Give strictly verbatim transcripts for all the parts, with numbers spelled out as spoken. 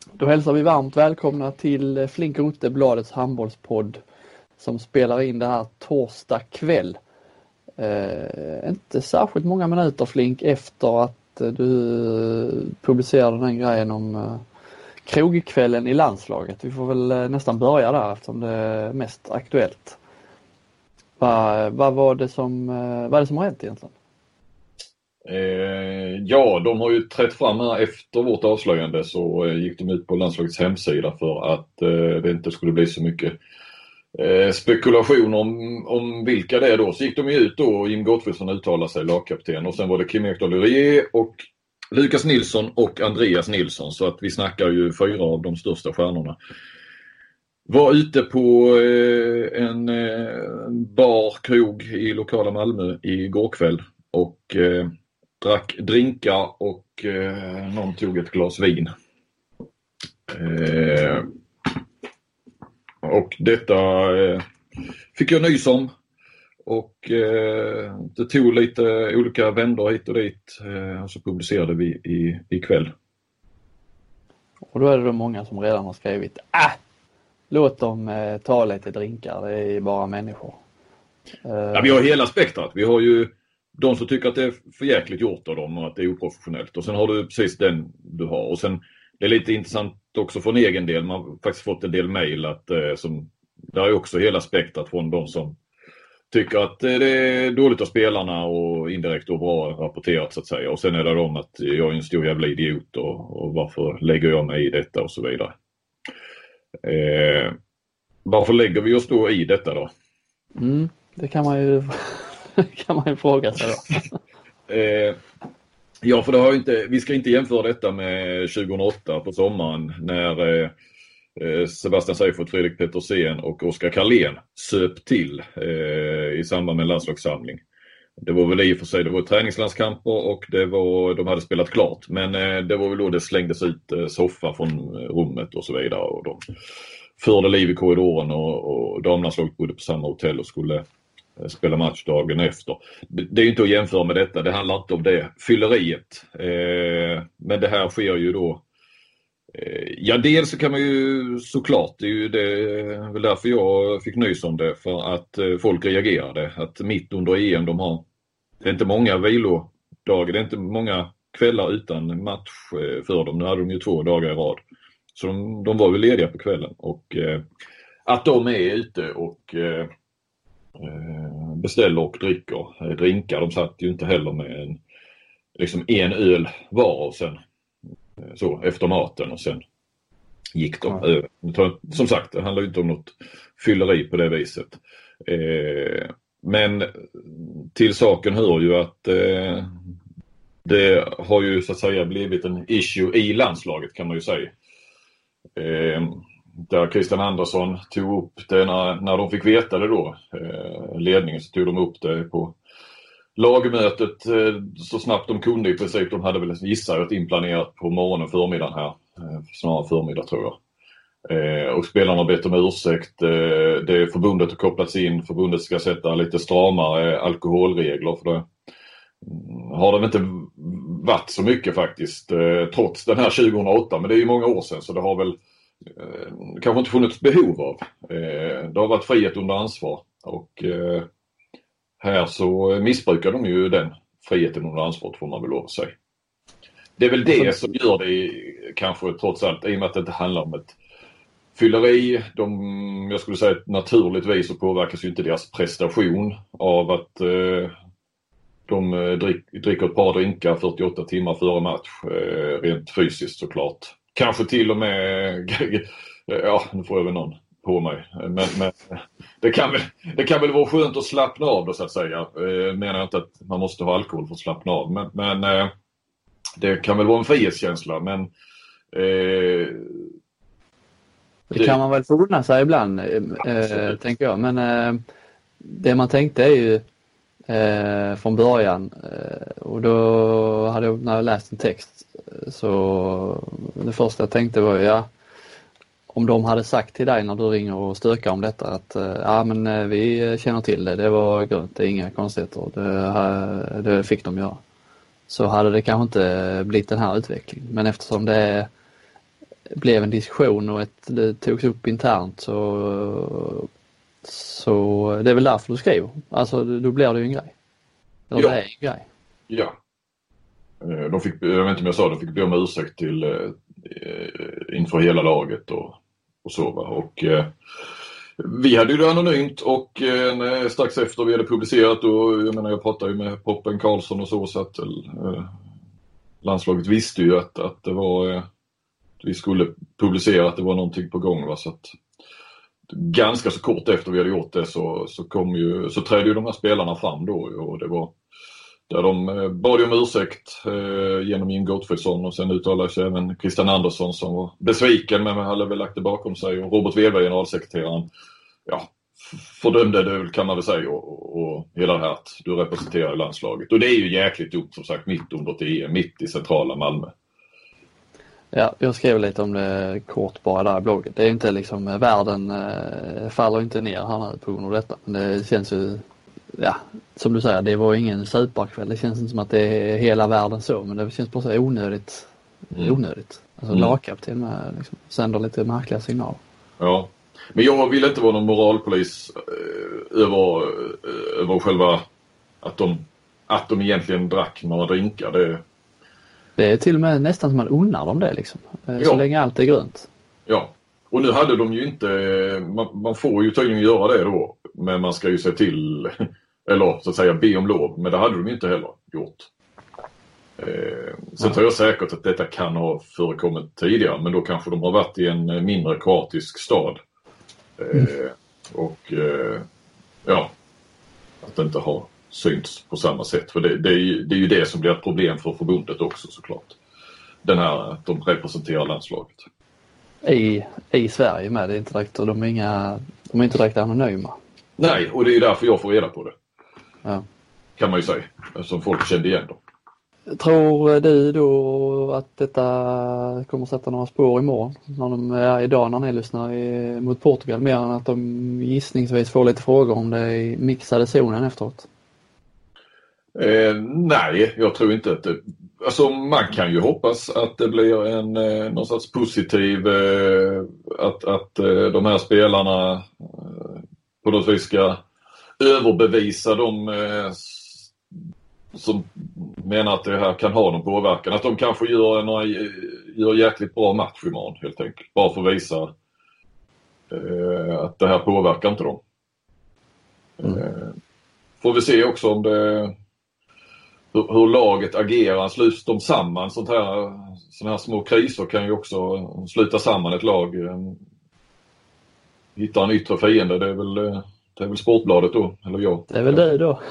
Då hälsar vi varmt välkomna till Flink Rutte, Bladets handbollspodd som spelar in det här torsdag kväll. Eh, inte särskilt många minuter, Flink, efter att du publicerade den grejen om eh, krogkvällen i landslaget. Vi får väl eh, nästan börja där eftersom det är mest aktuellt. Vad va var det som, eh, vad är det som har hänt egentligen? Eh, ja, de har ju trätt fram här efter vårt avslöjande, så eh, gick de ut på landslagets hemsida för att eh, det inte skulle bli så mycket eh, spekulation om, om vilka det är då. Så gick de ju ut då och Jim Gottfridsson uttalade sig, lagkapten, och sen var det Kim Ekdahl Lurie och Lukas Nilsson och Andreas Nilsson, så att vi snackar ju fyra av de största stjärnorna. Var ute på eh, en eh, bar, krog i lokala Malmö igår kväll och eh, drack drinkar och eh, någon tog ett glas vin. Eh, och detta eh, fick jag nys om. Och eh, det tog lite olika vändor hit och dit. Eh, och så publicerade vi i, i kväll. Och då är det då många som redan har skrivit ah, låt dem eh, ta lite drinkar, det är bara människor. Eh, ja, vi har hela spektrat. Vi har ju de som tycker att det är för jäkligt gjort av dem och att det är oprofessionellt. Och sen har du precis den du har. Och sen, det är lite intressant också från egen del. Man har faktiskt fått en del mejl att eh, som, där är också hela spektrat från de som tycker att eh, det är dåligt av spelarna och indirekt och bra rapporterat så att säga. Och sen är det de att jag är en stor jävla idiot och, och varför lägger jag mig i detta och så vidare. Eh, varför lägger vi oss då i detta då? Mm, det kan man ju... kan man ju fråga sig då. eh, ja, för det har inte, vi ska inte jämföra detta med tjugohundraåtta på sommaren när eh, Sebastian Seifert, Fredrik Petersen och Oskar Karlén söp till eh, i samband med en landslagssamling. Det var väl i och för sig, det var träningslandskamper och det var, de hade spelat klart. Men eh, det var väl då det slängdes ut eh, soffa från rummet och så vidare. Och de förde liv i korridoren och, och damlandslaget bodde på samma hotell och skulle spela match dagen efter. Det är ju inte att jämföra med detta. Det handlar inte om det. Fylleriet. Eh, men det här sker ju då. Eh, ja, dels så kan man ju såklart. Det är ju det, väl därför jag fick nys om det. För att eh, folk reagerade. Att mitt under E M de har. Det är inte många vilodagar. Det är inte många kvällar utan match eh, för dem. Nu hade de ju två dagar i rad. Så de, de var väl lediga på kvällen. Och eh, att de är ute och eh, beställer och dricker drinkar. De satt ju inte heller med en, liksom en öl var och sen så efter maten och sen gick de över. Ja. Som sagt, det handlar ju inte om något fylleri på det viset. Eh, men till saken hör ju att eh, det har ju så att säga blivit en issue i landslaget kan man ju säga. Eh, Där Christian Andersson tog upp det när, när de fick veta det då, eh, ledningen, så tog de upp det på lagmötet eh, så snabbt de kunde i princip. De hade väl gissat inplanerat på morgonen och förmiddagen här, eh, snarare förmiddag tror jag. Eh, och spelarna har bett om ursäkt. Eh, det är förbundet har kopplats in, förbundet ska sätta lite stramare alkoholregler för det. Har det inte varit så mycket faktiskt, eh, trots den här tjugohundraåtta, men det är ju många år sedan så det har väl Eh, kanske inte funnits behov av. Eh, det har varit frihet under ansvar och eh, här så missbrukar de ju den friheten under ansvar, får man väl lov att säga. Det är väl det som gör det kanske trots allt, i och med att det inte handlar om ett fylleri. De, jag skulle säga att naturligtvis så påverkas ju inte deras prestation av att eh, de drick, dricker ett par drinkar fyrtioåtta timmar före match, eh, rent fysiskt såklart. Kanske till och med, ja nu får jag väl någon på mig, men, men det, kan väl, det kan väl vara skönt att slappna av då så att säga. Eh, menar jag inte att man måste ha alkohol för att slappna av, men, men eh, det kan väl vara en frihetskänsla, men eh, det kan man väl förordna sig ibland, eh, tänker jag, men eh, det man tänkte är ju eh, från början eh, och då hade jag, när jag läst en text, så det första jag tänkte var ja, om de hade sagt till dig när du ringer och stökar om detta att ja men vi känner till det, det var grönt, det är inga konstigheter, det, det fick de göra, så hade det kanske inte blivit den här utvecklingen. Men eftersom det är blev en diskussion och ett, det togs upp internt så, så det är väl därför du skriver. Alltså då blir det ju en grej. Eller Ja. det är en grej. Ja. De fick, jag vet inte om jag sa, de fick be om ursäkt till eh, inför hela laget och, och så va. Och eh, vi hade ju det anonymt och eh, strax efter vi hade publicerat och jag menar jag pratade ju med Poppen Karlsson och så så att eh, landslaget visste ju att, att det var eh, vi skulle publicera att det var någonting på gång va, så att ganska så kort efter vi hade gjort det så, så kom ju så trädde ju de här spelarna fram då och det var där de bad om ursäkt eh, genom Jim Gottfridsson och sen uttalade sig även Christian Andersson som var besviken men hade väl lagt det bakom sig och Robert Weber, generalsekreteraren, ja, fördömde det kan man väl säga och, och hela det här att du representerar landslaget. Och det är ju jäkligt dumt som sagt mitt under ett E M, mitt i centrala Malmö. Ja, jag skrev lite om det kort bara där i bloggen. Det är inte liksom, världen eh, faller inte ner här nu på grund av detta. Men det känns ju, ja, som du säger, det var ingen superkväll. Det känns inte som att det är hela världen så, men det känns bara så onödigt. Mm. Onödigt. Alltså mm. lagkapten med liksom, sänder lite märkliga signaler. Ja, men jag vill inte vara någon moralpolis eh, över, eh, över själva att de, att de egentligen drack några drinkar. Det Det är till och med nästan som man unnar dem det liksom. Så ja. länge allt är grönt. Ja, och nu hade de ju inte, man, man får ju tydligen göra det då. Men man ska ju se till, eller så att säga be om lov. Men det hade de ju inte heller gjort. Eh, sen tror jag säkert att detta kan ha förekommit tidigare. Men då kanske de har varit i en mindre kroatisk stad. Eh, mm. Och eh, ja, att det inte har syns på samma sätt. För det, det, är ju, det är ju det som blir ett problem för förbundet också såklart. Den här att de representerar landslaget. I, i Sverige med, det är inte direkt, de är, inga, de är inte direkt anonyma. Nej, och det är ju därför jag får reda på det. Ja. Kan man ju säga, som folk kände igen då. Tror du då att detta kommer sätta några spår imorgon? När de är idag när ni lyssnar i, mot Portugal, mer än att de gissningsvis får lite frågor om det i mixade zonen efteråt? Eh, nej, jag tror inte att det... Alltså man kan ju hoppas att det blir en eh, någon sorts positiv eh, att, att eh, de här spelarna eh, på något vis ska överbevisa de eh, som menar att det här kan ha någon påverkan. Att de kanske gör några gör jäkligt bra match imorgon helt enkelt. Bara för att visa eh, att det här påverkar inte dem. Mm. Eh, får vi se också om det hur, hur laget agerar. Sluts de samman sånt här, såna här små kriser kan ju också sluta samman ett lag. Hitta en yttre fiende, det är väl, det är väl Sportbladet då, eller jag. Det är väl det då.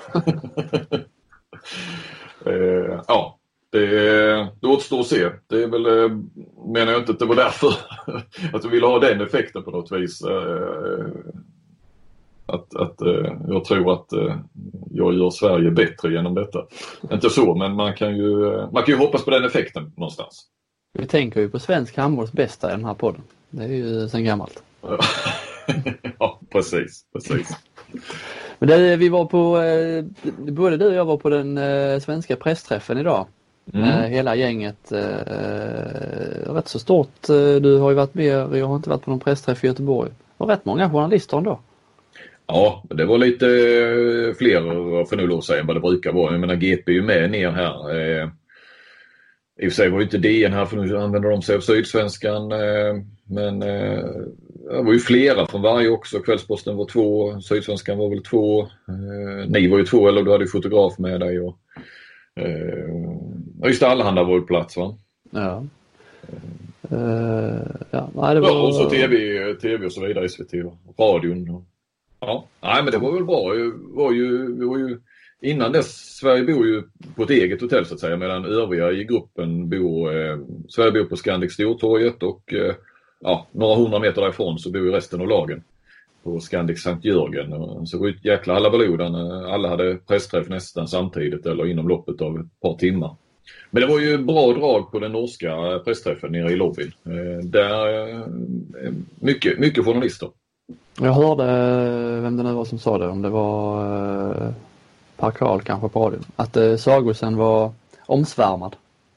eh, ja, det, det återstår att se. Det är väl, menar jag inte att det var därför att du ville ha den effekten på något vis. Eh, Att, att uh, jag tror att uh, jag gör Sverige bättre genom detta. Inte så, men man kan ju uh, man kan ju hoppas på den effekten någonstans. Vi tänker ju på svensk handbolls bästa i den här podden. Det är ju sen gammalt. Ja, precis, precis. Men det, vi var på, eh, både du och jag var på den eh, svenska pressträffen idag. Mm. Eh, hela gänget, eh, rätt så stort. Du har ju varit med, jag har inte varit på någon pressträff i Göteborg. Det var rätt många journalister ändå. Ja, det var lite fler för nu låt säga än vad det brukar vara. Jag menar G P är ju med ner här. Eh, I och för sig var ju inte D N här för nu använder de sig av Sydsvenskan. Eh, men eh, det var ju flera från varje också. Kvällsposten var två, Sydsvenskan var väl två. Eh, ni var ju två, eller du hade ju fotograf med dig. Och, eh, just det, Allehanda var ju på plats va? Ja. Uh, ja, nej, det var... ja, och så tv, tv och så vidare, S V T och radion och... Ja, nej men det var väl bra. Det var ju, det var ju, innan dess, Sverige bor ju på ett eget hotell så att säga, medan övriga i gruppen bor, eh, Sverige bor på Scandic Stortorget och eh, ja, några hundra meter därifrån så bor ju resten av lagen på Scandic Sankt Jörgen. Så det var ett jäkla halabaloo där alla hade pressträff nästan samtidigt eller inom loppet av ett par timmar. Men det var ju bra drag på den norska pressträffen nere i lobbyn. Eh, där eh, mycket, mycket journalister. Jag hörde, vem det nu var som sa det, om det var eh, Per Karl kanske på radion, att eh, Sagosen var omsvärmad.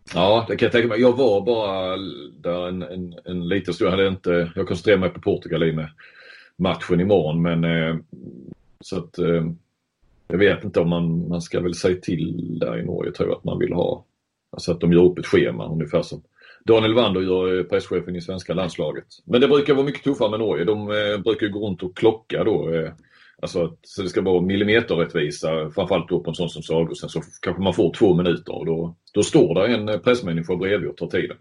Ja, det kan jag tänka mig. Jag var bara där en, en, en liten stund. Jag, hade inte, jag koncentrerade mig på Portugal i med matchen imorgon. Men, eh, så att, eh, jag vet inte om man, man ska väl säga till där i Norge, tror jag, att man vill ha. Alltså att de gör upp ett schema ungefär som Daniel Wander gör, presschefen i svenska landslaget. Men det brukar vara mycket tuffare med Norge. De eh, brukar gå runt och klocka då. Eh, alltså att, så det ska vara millimeterrättvisa, framförallt då på en sån som Sagosen, så kanske man får två minuter och då, då står där en pressmänniska bredvid och tar tiden.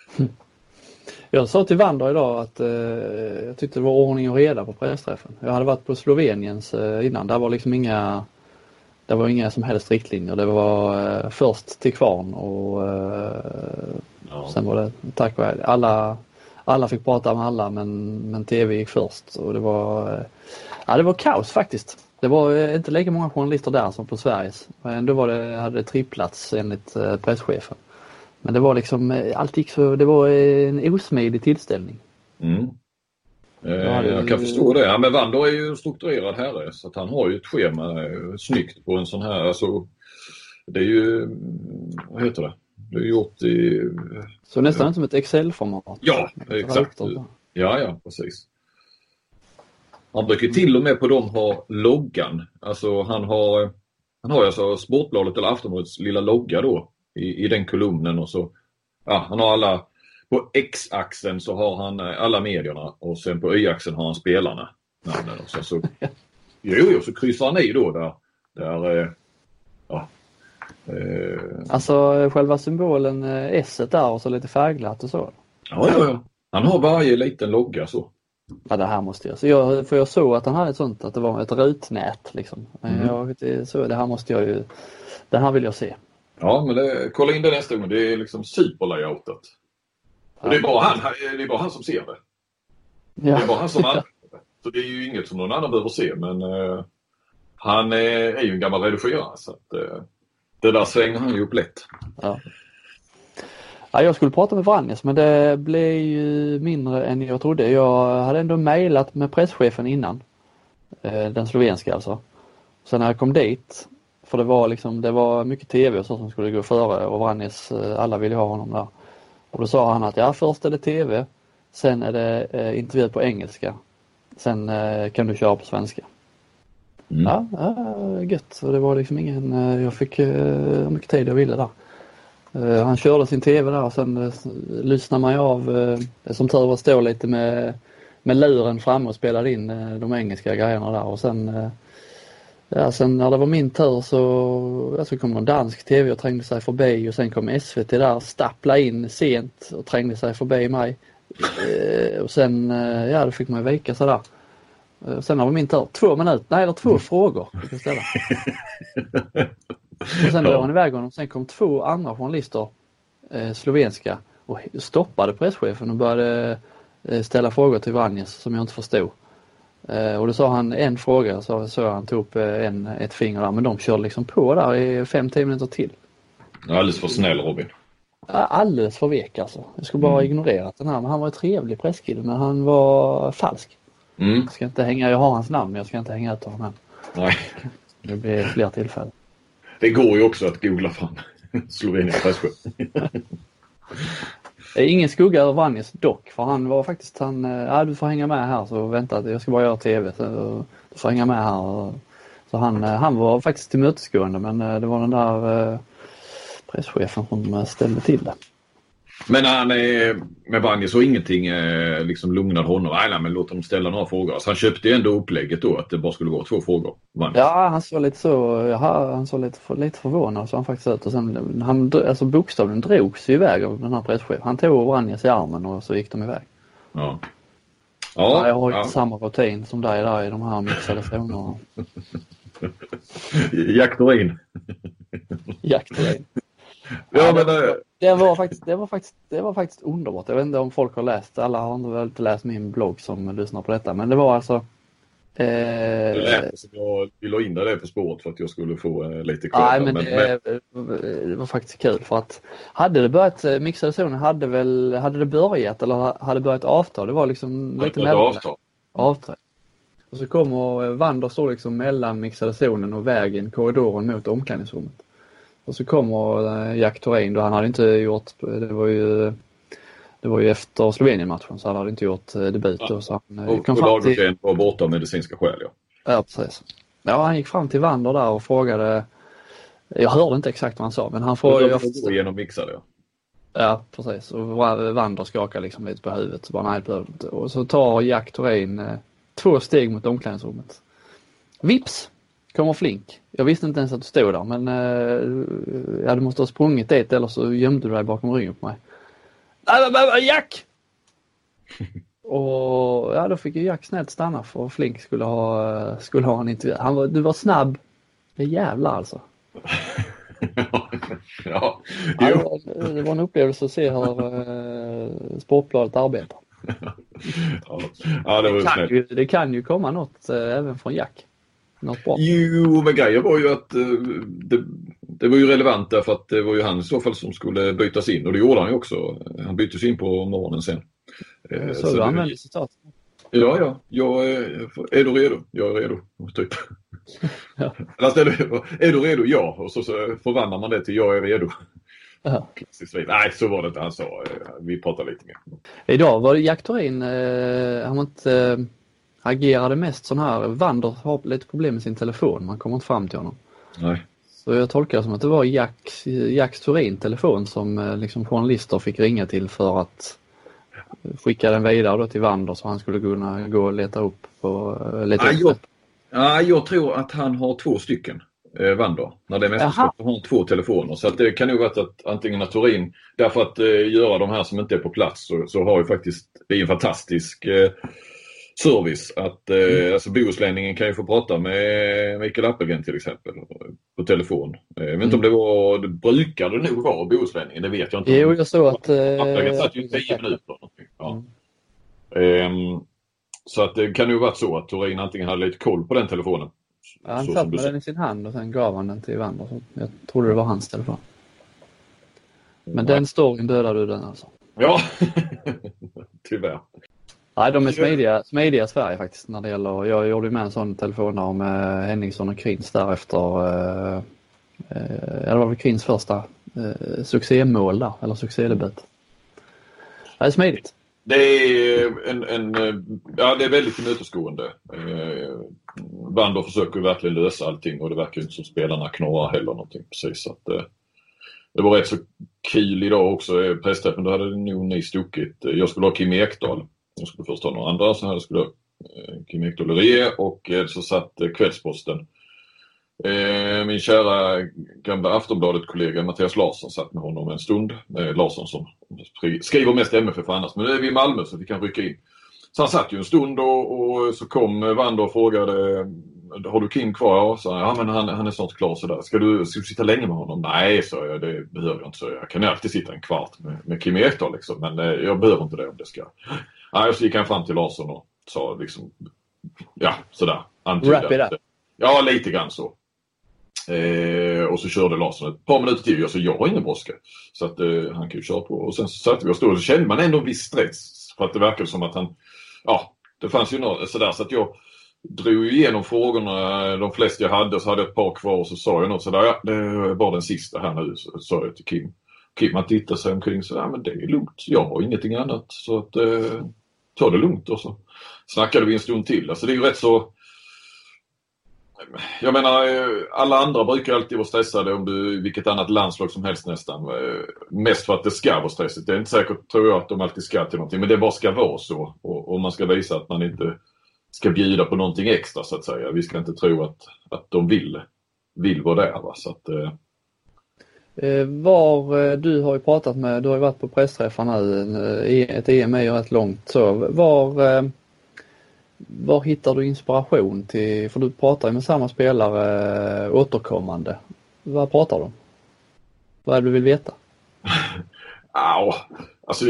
Jag sa till Wander idag att eh, jag tyckte det var ordning och reda på pressträffen. Jag hade varit på Sloveniens eh, innan. Där var liksom inga det var inga som helst riktlinjer. Det var eh, först till kvarn och eh, ja. Sen var det tack och alla alla fick prata med alla, men men T V gick först och det var eh, ja, det var kaos faktiskt. Det var eh, inte lika många journalister där som på Sveriges. Men då var det hade det tripplats enligt eh, presschefen. Men det var liksom, allt gick så, det var en osmidig tillställning. Mm. Eh, jag kan förstå det. Ja, men Wander är ju strukturerad herre, så att han har ju ett schema eh, snyggt på en sån här, alltså, det är ju, vad heter det? Det är gjort i... Så nästan ja. Som ett Excel-format. Ja, exakt. Ja, ja, precis. Han brukar till och med på dem ha loggan. Alltså han har, han har alltså Sportbladet eller Aftonbladets lilla logga då. I, i den kolumnen och så, ja, han har alla, på X-axeln så har han alla medierna och sen på Y-axeln har han spelarna. Namnen och så, så, jo, jo, så kryssar han i då där, där ja. Eh, alltså själva symbolen S-et där och så lite färgglatt och så. Ja, ja, ja. Han har varje liten logga så. Ja, det här måste jag. Så jag för jag såg att han hade ett sånt, att det var ett rutnät liksom. Men mm. jag vet så det här måste jag ju, det här vill jag se. Ja, men det, kolla in det nästa gång. Det är liksom superlayoutat. Och det är bara han, det är bara han som ser det. Ja. Det är bara han som använder det. Så det är ju inget som någon annan behöver se. Men uh, han är, är ju en gammal redigerare. Så att, uh, det där svänger han ju upp lätt. Ja. Ja, jag skulle prata med Vranjes, men det blev ju mindre än jag trodde. Jag hade ändå mejlat med presschefen innan. Uh, den slovenska alltså. Sen när jag kom dit... För det var liksom, det var mycket tv och så som skulle gå före och Vranjes, alla ville ha honom där. Och då sa han att ja, först är det tv, sen är det eh, intervju på engelska, sen eh, kan du köra på svenska. Mm. Ja, ja, gött. Och det var liksom ingen, eh, jag fick eh, mycket tid jag ville där. Eh, han körde sin tv där och sen eh, lyssnade man ju av, eh, som tur var stå lite med, med luren framme och spelade in eh, de engelska grejerna där och sen eh, Ja, sen när det var min tur så, ja, så kom någon dansk tv och trängde sig förbi och sen kom S V T där, stappla in sent och trängde sig förbi mig. Eh, och sen, eh, ja då fick man vika sådär. Eh, sen när det var min tur, två minuter, nej eller två frågor fick jag ställa. Och sen drog han iväg honom, sen kom två andra journalister, eh, slovenska, och stoppade presschefen och började eh, ställa frågor till Vranjes som jag inte förstod. Och då sa han en fråga, så, så han tog upp en, ett finger där, men de körde liksom på där i fem till minuter till. Alldeles för snäll Robin. Alldeles för vek alltså. Jag skulle bara mm. ignorerat den här, men han var en trevlig presskille, men han var falsk. Mm. Jag ska inte hänga, jag har hans namn, men jag ska inte hänga ut honom här. Nej. Det blir fler tillfällen. Det går ju också att googla fram Sloveniens presschef. Ingen skugga över Vranjes dock, för han var faktiskt han, ja du får hänga med här så vänta, jag ska bara göra tv så du får hänga med här. Så han, han var faktiskt tillmötesgående, men det var den där presschefen som ställde till det. Men han är med Vranjes och ingenting liksom lugnade honom. Nej, men låt dem ställa några frågor. Så han köpte ju ändå upplägget då att det bara skulle vara två frågor. Vranjes. Ja, han såg lite så, jaha, han såg lite, lite förvånad så han faktiskt ut. Och sen, han, alltså bokstavligen drogs ju iväg av den här presschefen. Han tog Vranjes i armen och så gick de iväg. Ja. Ja, jag har ju ja. samma rutin som dig där i de här mixade zonerna. Jaktorin. Jaktorin. Ja, ja, men det, det, var faktiskt, det, var faktiskt, det var faktiskt underbart. Jag vet inte om folk har läst. Alla har inte väl inte läst min blogg som lyssnar på detta. Men det var alltså... Eh, det lät som jag ville in det på spåret för att jag skulle få eh, lite kvar. Nej, men, men, det, men det var faktiskt kul. För att hade det börjat, mixade zonen hade väl, hade det börjat eller hade börjat avtal. Det var liksom det lite mellan. Avtal. Avtal. Och så kommer Wander stå liksom mellan mixade zonen och vägen, korridoren mot omklädningsrummet. Och så kommer Jack Thorin då, han hade inte gjort, det var ju det var ju efter Slovenien-matchen så han hade inte gjort debut. Ja. Och, så han, och, och Lagergren var borta av medicinska skäl, ja. Ja, precis. Ja, han gick fram till Wander där och frågade, jag hörde inte exakt vad han sa, men han frågade... Jag går igenom mixade, ja. Ja, precis. Och Wander skakar liksom lite på huvudet. Så bara, nej, och så tar Jack Thorin eh, två steg mot omklädningsrummet. Vips! Kommer Flink. Jag visste inte ens att du stod där, men eh, ja, du måste ha sprungit dit eller så gömde du dig bakom ryggen på mig. Jack! Och ja, då fick ju Jack snällt stanna för Flink skulle ha, skulle ha en intervju. Han var, du var snabb. Det är jävlar alltså. ja, ja, det var en upplevelse att se hur uh, Sportbladet arbetar. ja. Ja, det, var det, kan ju, det kan ju komma något uh, även från Jack. Något bra. Jo, men grejen var ju att uh, det, det var ju relevant därför att det var ju han i så fall som skulle bytas in och det gjorde han ju också. Han byttes in på morgonen sen. Uh, så, så du använde citat. Ja, ja. Jag är, är du redo? Jag är redo, typ. Ja. Alltså, är, du, är du redo? Ja. Och så, så förvandlar man det till jag är redo. Ja. Nej, så var det inte han sa. Vi pratar lite mer. Idag var det Jack Thorin. Eh, han var inte, eh, agerade mest sån här. Wander har lite problem med sin telefon. Man kommer inte fram till honom. Nej. Så jag tolkar det som att det var Jack, Jacks Thorin-telefon som eh, liksom journalister fick ringa till för att skicka den vidare då till Wander så han skulle kunna gå och leta upp på uh, leta ah, upp jag, ah, jag tror att han har två stycken eh, Wander. När det är mästerskap har han två telefoner. Så att det kan nog vara att antingen att Thorin, därför att eh, göra de här som inte är på plats så, så har ju faktiskt, det är en fantastisk eh, service att eh, mm. alltså Bohuslänningen kan ju få prata med Mikael Appelgren till exempel på telefon. Eh, jag vet inte mm. om det var, det brukade det nog vara Bohuslänningen, det vet jag inte. Jo, jag såg att... Eh, Appelgren satt ju tio minuter. Ja. Mm. Um, så att det kan ju vara så att Thorin antingen hade lite koll på den telefonen. Ja, han satt med den i sin hand och sen gav han den till Wander. Jag trodde det var hans telefon. Men ja. Den storyn dödade du den alltså? Ja, tyvärr. Nej, de är smidiga, smidiga Sverige faktiskt när det gäller, jag gjorde med en sån telefon där med Henningsson och Krins därefter, eh, eh, det var väl Krins första eh, succémål där, eller succédebut. Det är smidigt. Det är en, en ja det är väldigt tillmötesgående. Eh, Wander försöker verkligen lösa allting och det verkar inte som spelarna knorrar heller någonting precis. Så att, eh, det var rätt så kul idag också, pressträffen då hade nog ni stuckit. Jag skulle ha Kim Ekdahl. Jag skulle först ha några andra, så här skulle eh, Kim Ekdahl och eh, så satt eh, Kvällsposten. Eh, min kära gamla Aftonbladet-kollega Mattias Larsson satt med honom en stund. Eh, Larsson som skriver mest M F F för annars, men nu är vi i Malmö så vi kan rycka in. Så han satt ju en stund och, och så kom Wander och frågade, har du Kim kvar? Ja, så, ja men han, han är snart klar sådär. Ska du, ska du sitta länge med honom? Nej, så jag, det behöver jag inte. Så jag kan alltid sitta en kvart med, med Kim Ekdahl liksom, men eh, jag behöver inte det om det ska. Nej, så gick han fram till Larsson och sa liksom, ja sådär. Wrap it up. Ja, lite grann så. Eh, och så körde Larsson ett par minuter till. Jag sa, jag har ingen brådska. Så att eh, han kan ju köra på. Och sen så satt vi och stod och så kände man ändå en viss stress. För att det verkade som att han, ja, det fanns ju något sådär. Så att jag drog igenom frågorna, de flesta jag hade. Så hade jag ett par kvar och så sa jag något sådär. Ja, det är bara den sista här nu, så sa jag till Kim. Kim han tittar sig omkring så, ja men det är lugnt. Jag har ingenting annat. Så att eh, ta det lugnt. Och så snackade vi en stund till. Alltså det är ju rätt så. Jag menar, alla andra brukar alltid vara stressade om du, vilket annat landslag som helst nästan. Mest för att det ska vara stressigt. Det är inte säkert, tror jag, att de alltid ska till någonting. Men det bara ska vara så. Och, och man ska visa att man inte ska bjuda på någonting extra så att säga. Vi ska inte tro att, att de vill, vill vara där. Va? Så att, eh... Var, du har ju pratat med, du har ju varit på pressträffar nu. Ett E M är ju rätt långt. Så var... Var hittar du inspiration till, för du pratar ju med samma spelare återkommande. Vad pratar du om? Vad är det du vill veta? Ja, alltså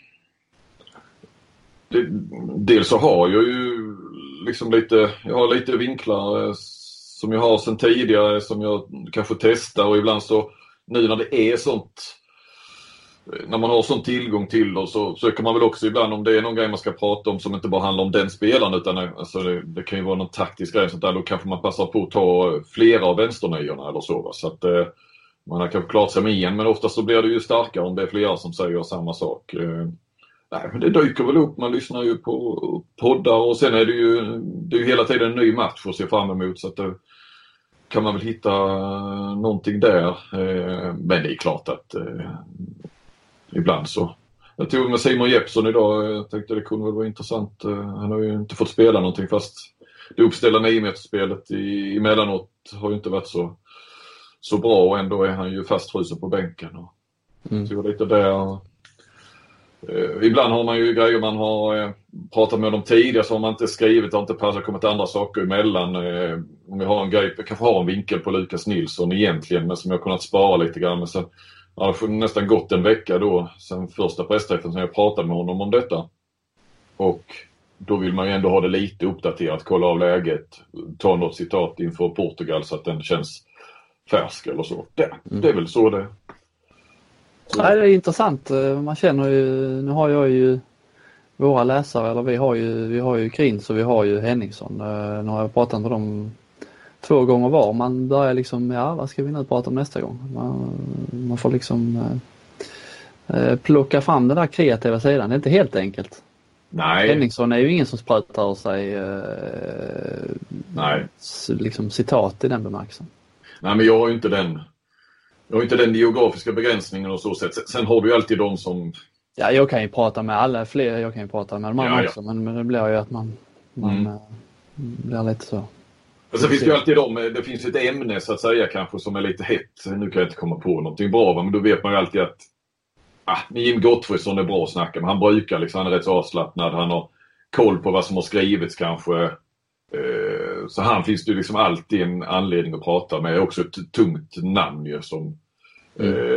det, dels så har jag ju liksom lite, jag har lite vinklar som jag har sedan tidigare som jag kanske testar och ibland så nu när det är sånt, när man har sån tillgång till och så söker man väl också ibland om det är någon grej man ska prata om som inte bara handlar om den spelaren utan alltså det, det kan ju vara någon taktisk grej sånt där, då kanske man passar på att ta flera av vänsterniorna eller så va? Så att eh, man har kanske klarat sig med en, men oftast så blir det ju starkare om det är flera som säger samma sak. Eh, nej, men det dyker väl upp, man lyssnar ju på poddar och sen är det ju, det är ju hela tiden en ny match att se fram emot, så att det kan man väl hitta någonting där. Eh, men det är klart att eh, ibland så. Jag tog med Simon Jeppsson idag, jag tänkte det kunde väl vara intressant. Han har ju inte fått spela någonting, fast det uppställda nio-metersspelet i, emellanåt har ju inte varit så, så bra, och ändå är han ju fastfrusen på bänken. Och mm. Så lite där. Eh, ibland har man ju grejer man har eh, pratat med dem tidigare, så har man inte skrivit, har inte passat, kommit andra saker emellan. Eh, om jag har en grej, jag kanske har en vinkel på Lukas Nilsson egentligen, men som jag har kunnat spara lite grann. Men så ja, det har nästan gått en vecka då sen första pressträffen som jag pratade med honom om detta. Och då vill man ju ändå ha det lite uppdaterat, kolla av läget, ta något citat inför Portugal så att den känns färsk eller så. Det, mm. det är väl så det. Så. Nej, det är intressant. Man känner ju, nu har jag ju våra läsare, eller vi har ju, vi har ju Krins och vi har ju Henningsson. Nu har jag pratat med dem två gånger var. Man börjar liksom, ja, vad ska vi nu prata om nästa gång? Man, man får liksom eh, plocka fram den där kreativa sidan. Det är inte helt enkelt. Nej. Henningsson är ju ingen som sprutar sig eh, Nej. liksom citat i den bemärkelsen. Nej, men jag har ju inte den jag har inte den geografiska begränsningen och så sätt. Sen har du ju alltid de som... Ja, jag kan ju prata med alla fler, jag kan ju prata med de andra ja, också, ja. Men, men det blir ju att man, man mm. blir lite så. Och så finns det ju alltid de, det finns ett ämne så att säga kanske som är lite hett. Nu kan jag inte komma på någonting bra, va? Men då vet man ju alltid att ah, Jim Gottfridsson är bra att snacka, men han brukar liksom, han är rätt så avslappnad, han har koll på vad som har skrivits kanske. Eh, så han finns det ju liksom alltid en anledning att prata med, också ett tungt namn ju som eh,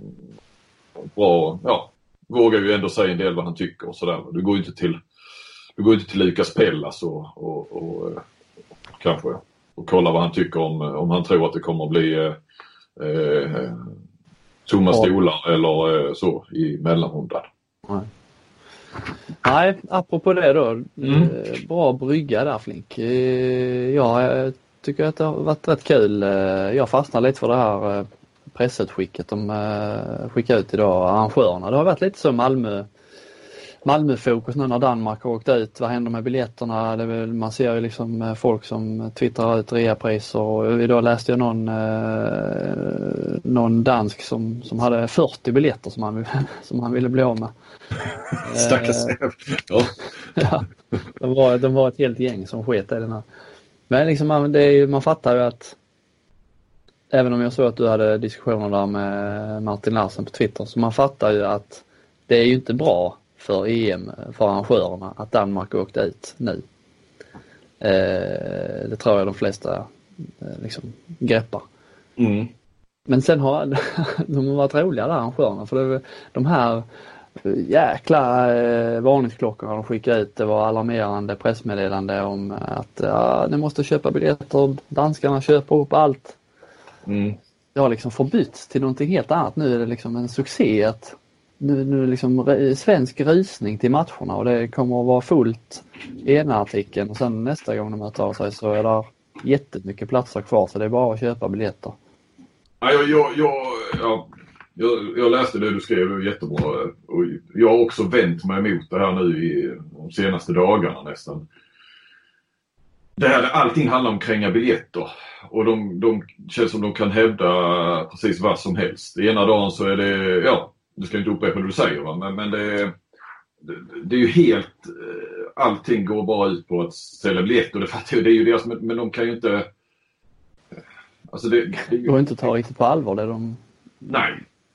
bra, ja, vågar ju ändå säga en del vad han tycker och sådär. Du går ju inte till du går inte till Lukas Pellas och, och, och, och kanske och kolla vad han tycker om, om han tror att det kommer att bli eh, eh, tomma stolar eller eh, så i mellanrundan. Nej. Nej, apropå det då, mm. bra brygga där Flink. Ja, jag tycker att det har varit rätt kul. Jag fastnade lite för det här pressutskicket de skickade ut idag, arrangörerna. Det har varit lite så Malmö Malmö-fokus nu när Danmark har åkt ut. Vad händer med biljetterna? Det är väl, man ser ju liksom folk som twittrar ut reapriser. Och idag läste jag någon, eh, någon dansk som, som hade fyrtio biljetter som han, som han ville bli av med. Stackars ja. Ja, de var, de var ett helt gäng som sket i den här. Men liksom man, det är, man fattar ju att även om jag såg att du hade diskussioner där med Martin Larsen på Twitter, så man fattar ju att det är ju inte bra för E M, för arrangörerna, att Danmark åkte ut nu. Eh, det tror jag de flesta eh, liksom greppar. Mm. Men sen har de har varit roliga där, arrangörerna, för det, de här jäkla eh, varningsklockorna de skickade ut, det var alarmerande pressmeddelande om att ja, ni måste köpa biljetter, danskarna köper upp allt. Mm. Det har liksom förbytts till någonting helt annat. Nu är det liksom en succé att Nu, nu är det liksom svensk rysning till matcherna och det kommer att vara fullt i ena artikeln, och sen nästa gång de möter sig så är det jättemycket platser kvar, så det är bara att köpa biljetter. Ja, jag, jag, jag, ja, jag, jag läste det du skrev, det var jättebra, och jag har också vänt mig emot det här nu i de senaste dagarna nästan. Det här, allting handlar om kränga biljetter och de, de känns som de kan hävda precis vad som helst. Ena dagen så är det, ja, du ska inte upprepa det du säger, va? Men, men det, det, det är ju helt, allting går bara ut på att sälja biljetter. Det fattar jag, det är ju deras, men, men de kan ju inte, alltså det, det är ju... går inte att ta riktigt på allvar det de... Nej.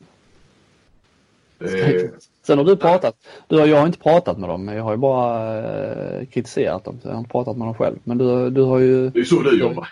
Det... Sen har du pratat, du har, jag har inte pratat med dem, jag har ju bara eh, kritiserat dem, så jag har inte pratat med dem själv. Men du, du har ju... Det är så du jobbar.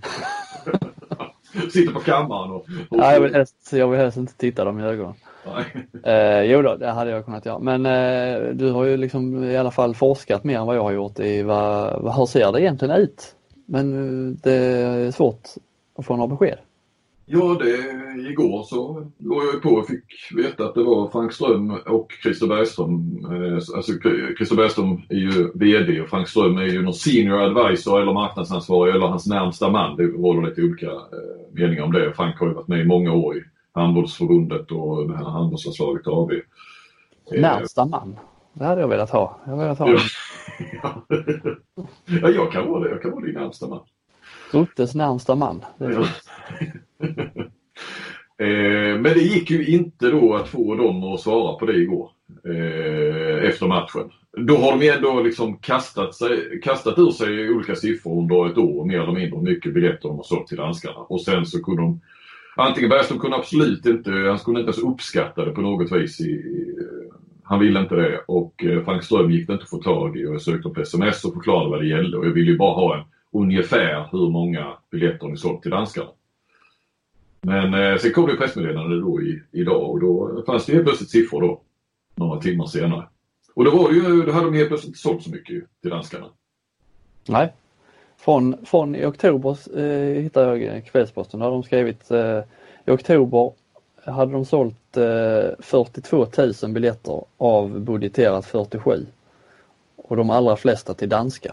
Sitter på kammaren och... och... Ja, jag vill helst, jag vill helst inte titta dem i ögonen. Eh, jo då, det hade jag kunnat göra. Men eh, du har ju liksom i alla fall forskat mer än vad jag har gjort i vad, vad, hur ser det egentligen ut? Men det är svårt att få några besked. Ja, det, igår så går jag på och fick veta att det var Frank Ström och Christer Bergström. Eh, alltså Christer Bergström är ju vd och Frank Ström är ju någon senior advisor eller marknadsansvarig eller hans närmsta man. Det var lite olika eh, meningar om det. Frank har ju varit med i många år i handbollsförbundet och det här handbollsanslaget A V. Närmsta man. Det hade jag velat ha. Jag velat ha. Ja. Ja, jag kan vara det. Jag kan vara din närmsta man. Ruttes närmsta man. Det är eh, men det gick ju inte då att få dem att svara på det igår. Eh, efter matchen. Då har de ändå liksom kastat, sig, kastat ur sig olika siffror under ett år, mer eller mindre, mycket biljetter de har sålt till danskarna. Och sen så kunde de, antingen Bergström kunde absolut inte, han skulle inte ens uppskatta det på något vis. I, han ville inte det, och Frank Ström gick det inte att få tag i, och jag sökte på sms och förklarade vad det gällde. Och jag ville ju bara ha en ungefär hur många biljetter de sålt till danskarna. Men eh, sen kom det pressmeddelande då i, idag, och då fanns det helt plötsligt siffror då, några timmar senare. Och då var det ju, då hade de helt plötsligt inte sålt så mycket till danskarna. Nej. Från, från i oktober eh, hittade jag Kvällsposten. Där hade de skrivit eh, i oktober hade de sålt eh, fyrtiotvå tusen biljetter av budgeterat fyrtiosju. Och de allra flesta till danska.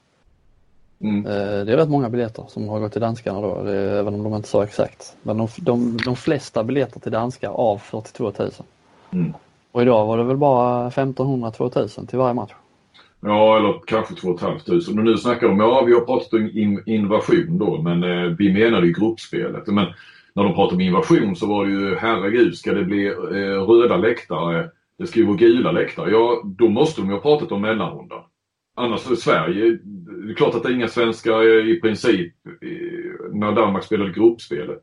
Mm. Eh, det är rätt många biljetter som har gått till danskarna då, det, även om de inte sa exakt. Men de, de, de flesta biljetter till danska av fyrtiotvå tusen. Mm. Och idag var det väl bara femtonhundra till tvåtusen till varje match. Ja, eller kanske två tusen femhundra. Och nu snackar de, ja vi har pratat om in, invasion då, men eh, vi menade ju gruppspelet. Men när de pratade om invasion så var det ju, herregud, ska det bli eh, röda läktare, det ska ju vara gula läktare. Ja, då måste de ju ha pratat om mellanrundan. Annars är Sverige, det är klart att det är inga svenskar i princip när Danmark spelade gruppspelet.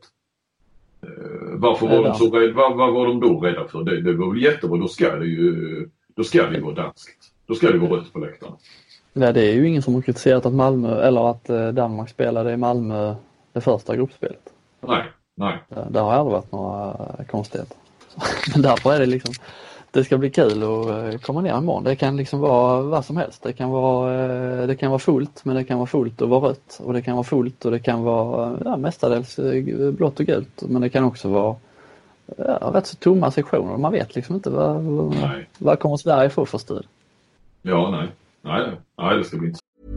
Varför var de så rädda? Vad, vad var de då rädda för? Det, det var väl jättebra, då ska det ju, då ska det ju vara danskt. Då ska det vara rött på läktaren. Nej, det är ju ingen som har kritiserat att Malmö, eller att Danmark spelade i Malmö det första gruppspelet. Nej, nej. Där, där har aldrig varit några konstigheter. Men därför är det liksom, det ska bli kul att komma ner imorgon. Det kan liksom vara vad som helst. Det kan vara, det kan vara fullt, men det kan vara fullt och vara rött. Och det kan vara fullt och det kan vara ja, mestadels blått och gult. Men det kan också vara ja, rätt så tomma sektioner. Man vet liksom inte vad, vad, vad kommer Sverige få för stöd. Ja, nej. Nej, nej, det ska bli inte.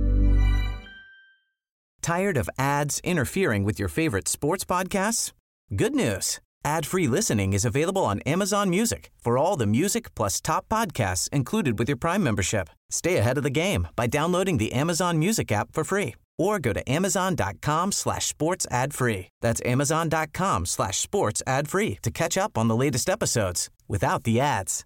Tired of ads interfering with your favorite sports podcasts? Good news. Ad-free listening is available on Amazon Music for all the music plus top podcasts included with your Prime membership. Stay ahead of the game by downloading the Amazon Music app for free or go to amazon.com slash sports ad free. That's amazon.com slash sports ad free to catch up on the latest episodes without the ads.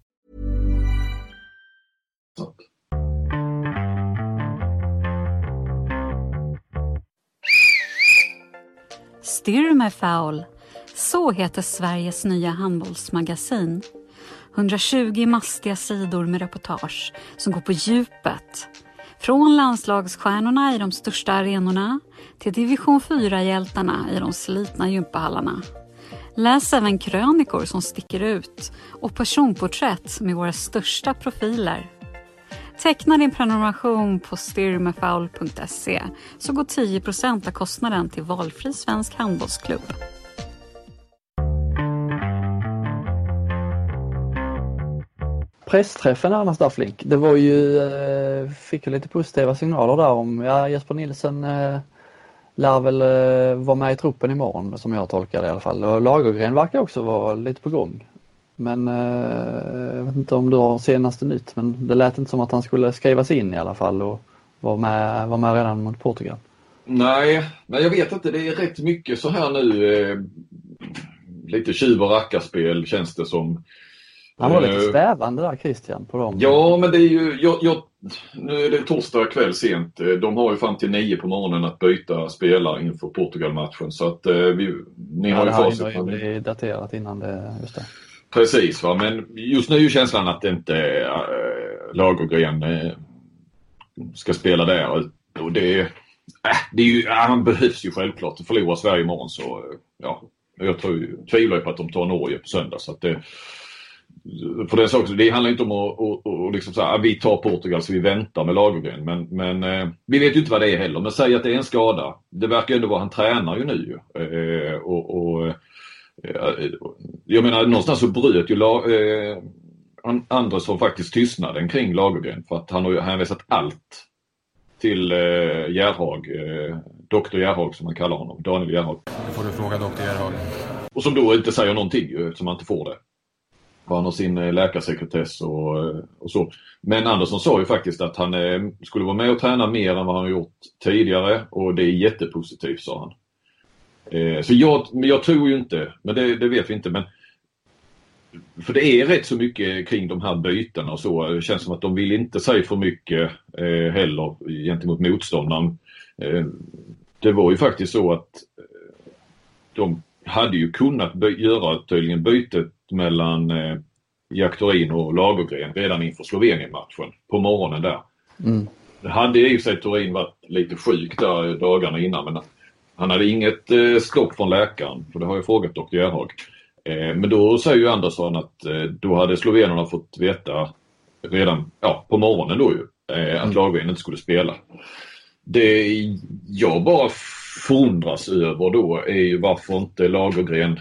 Styrmefoul. Så heter Sveriges nya handbollsmagasin. hundratjugo mastiga sidor med reportage som går på djupet. Från landslagsstjärnorna i de största arenorna till division fyra-hjältarna i de slitna gympahallarna. Läs även krönikor som sticker ut och personporträtt med våra största profiler. Teckna din prenumeration på styrmefoul punkt se så går tio procent av kostnaden till valfri svensk handbollsklubb. Pressträffen annars där Flink. Det var ju, eh, fick ju lite positiva signaler där om, ja Jesper Nilsson eh, lär väl eh, vara med i truppen imorgon som jag tolkar det i alla fall. Och Lagergren verkar också vara lite på gång. Men eh, jag vet inte om du har senaste nytt, men det lät inte som att han skulle skrivas in i alla fall och vara med, var med redan mot Portugal. Nej, men jag vet inte, det är rätt mycket så här nu, eh, lite tjuv- och rackarspel känns det som. Han var lite svävande där Christian på dem. Ja, men det är ju, jag, jag, nu är det torsdag kväll sent. De har ju fram till nio på morgonen att byta spelare inför Portugal-matchen. Så att vi, ni ja, har ju facit. Det har ju daterat innan det, just det. Precis, va? Men just nu är ju känslan att det inte äh, Lagergren äh, ska spela där. Och det, äh, det är ju, äh, han behövs ju självklart att förlora Sverige imorgon. Så äh, ja, jag tror, tvivlar ju på att de tar Norge på söndag. Så att det för det, så, det handlar inte om att, att, att liksom så här, vi tar Portugal så vi väntar med Lagergren. Men, men eh, vi vet ju inte vad det är heller. Men säg att det är en skada. Det verkar ändå vara, han tränar ju nu. Eh, och, och eh, jag menar, någonstans så bröt ju eh, Andersson faktiskt tystnaden kring Lagergren. För att han har ju hänvisat allt till eh, Järhag. Eh, doktor Järhag som man kallar honom. Daniel Järhag. Nu får du fråga doktor Järhag. Och som då inte säger någonting ju, eftersom han inte får det. Han har sin läkarsekretess och, och så. Men Andersson sa ju faktiskt att han eh, skulle vara med och träna mer än vad han har gjort tidigare. Och det är jättepositivt, sa han. Eh, så jag, jag tror ju inte, men det, det vet vi inte. Men, för det är rätt så mycket kring de här bytena och så. Det känns som att de vill inte säga för mycket eh, heller gentemot motståndaren. Eh, det var ju faktiskt så att eh, de hade ju kunnat by- göra tydligen bytet mellan eh, Jack Thorin och Lagergren redan inför Slovenien-matchen på morgonen där. Mm. Det hade ju sig Thorin varit lite sjuk där dagarna innan, men han hade inget eh, stopp från läkaren, för det har jag frågat doktor Gerhag. Eh, men då säger ju Andersson att eh, då hade slovenerna fått veta redan ja, på morgonen då ju eh, att mm. Lagergren inte skulle spela. Det jag bara förundras över då är ju varför inte Lagergren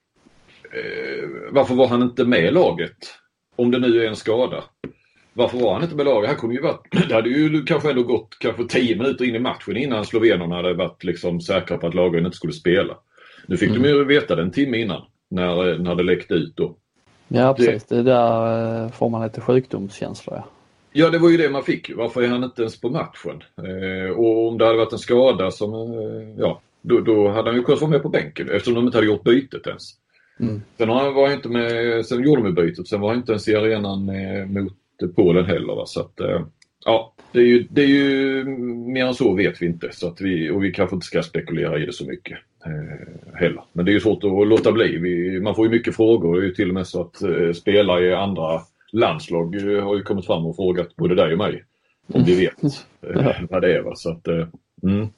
eh, varför var han inte med i laget om det nu är en skada? Varför var han inte med laget? Han kunde ju varit, det hade ju kanske ändå gått kanske tio minuter in i matchen innan slovenerna hade varit liksom säkra på att Lagergren inte skulle spela. Nu fick mm. de ju veta det en timme innan när, när det läckte ut då. Ja precis, det, det där får man lite sjukdomskänsla. Ja. Ja, det var ju det man fick. Varför är han inte ens på matchen? Eh, och om det hade varit en skada som, eh, ja, då, då hade han ju kunnat vara med på bänken eftersom de inte hade gjort bytet ens. Mm. Sen var han inte med, sen gjorde de bytet, sen var han inte ens i arenan eh, mot Polen heller. Va? Så att, eh, ja, det är, ju, det är ju mer än så vet vi inte. Så att vi, och vi kanske inte ska spekulera i det så mycket eh, heller. Men det är ju svårt att låta bli. Vi, man får ju mycket frågor. Det är ju till och med så att eh, spela i andra landslag har ju kommit fram och frågat både dig och mig om vi vet eh, vad det är. Va? Så att, eh, mm.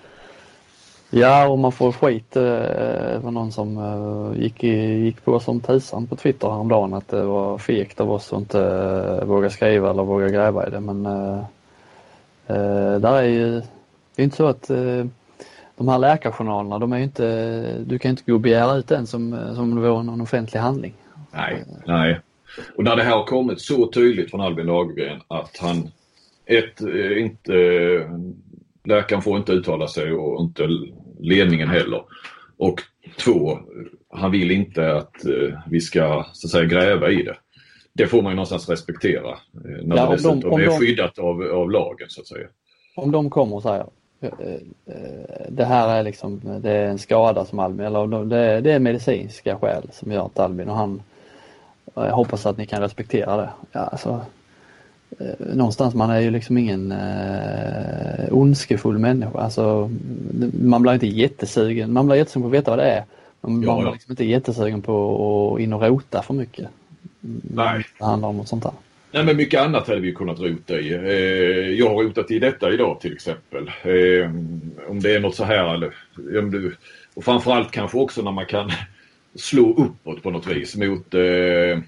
Ja, och man får skit. Det var någon som gick, gick på som tusan på Twitter häromdagen att det var fegt av oss att inte våga skriva eller våga gräva i det. Men äh, där är ju, det är inte så att äh, de här läkarjournalerna, de är ju inte, du kan inte gå och begära ut den som, som det var någon offentlig handling. Nej, nej. Och när det här har kommit så tydligt från Albin Lagergren att han ett, inte läkaren får inte uttala sig och inte ledningen heller. Och två, han vill inte att eh, vi ska så att säga gräva i det. Det får man ju någonstans respektera. Eh, när ja, det dessutom de, är de, skyddat av, av lagen så att säga. Om de kommer och säger eh, det här är liksom det är en skada som Albin, eller det, det är medicinska skäl som gör att Albin och han jag hoppas att ni kan respektera det. Ja, alltså någonstans man är ju liksom ingen eh, ondskefull människa. Alltså, man blir inte jättesugen. Man blir jättesugen på att veta vad det är. Men ja, man blir ja. liksom inte jättesugen på att in och rota för mycket. Nej. Det handlar om något sånt där. Nej, men mycket annat hade vi ju kunnat rota i. Eh, jag har rotat i detta idag till exempel. Eh, om det är något så här. Eller, och framförallt kanske också när man kan slå uppåt på något vis mot... Eh,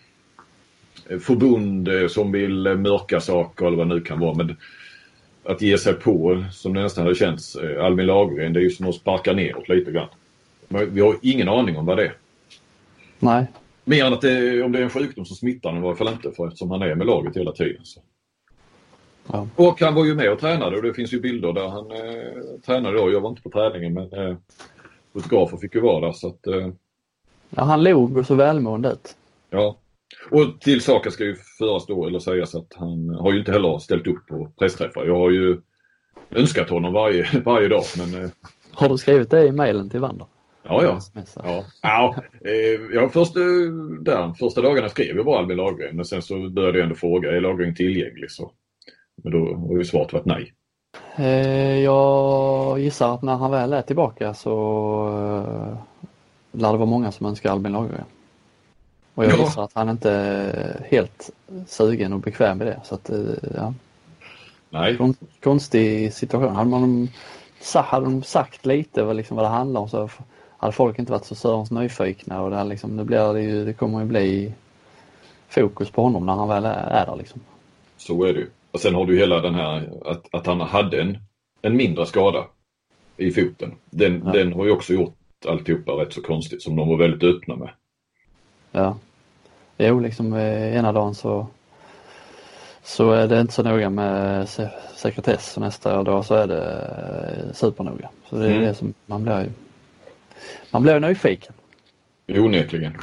förbund som vill mörka saker eller vad det nu kan vara, men att ge sig på som det nästan hade känts Albin Lagergren, det är ju som att sparka neråt lite grann. Men vi har ingen aning om vad det är. Nej. Mer än att det, om det är en sjukdom som smittar den var i alla fall inte för eftersom han är med laget hela tiden. Så. Ja. Och han var ju med och tränade och det finns ju bilder där han eh, tränade då. Jag var inte på träningen men eh, fotografer fick ju vara där så att... Eh... Ja, han låg så välmående ut. Ja. Och till saker ska ju föras då eller sägas att han har ju inte heller ställt upp på pressträffar. Jag har ju önskat honom varje, varje dag. Men, eh... Har du skrivit det i mejlen till Wander? Ja, ja. ja. ja eh, jag först, där, första dagarna skrev jag bara Albin Lagergren. Men sen så började jag ändå fråga, är Lagergren tillgänglig? Så. Men då har ju svaret varit nej. Eh, jag gissar att när han väl är tillbaka så eh, lär det vara många som önskar Albin Lagergren. Och jag gissar att han inte är helt sugen och bekväm med det. Så att, ja. Nej. Konstig situation. Hade, man, hade de sagt lite vad, liksom, vad det handlar om så hade folk inte varit så sörens nyfikna. Och det, här, liksom, det, blir det, ju, det kommer ju bli fokus på honom när han väl är, är där. Liksom. Så är det ju. Och sen har du hela den här att, att han hade en, en mindre skada i foten. Den, ja. den har ju också gjort alltihopa rätt så konstigt som de var väldigt öppna med. Ja, jo liksom ena dagen så så är det inte så noga med se- sekretess och nästa dag så är det supernoga. Så det är mm. det som man blir ju man blir nyfiken. onekligen.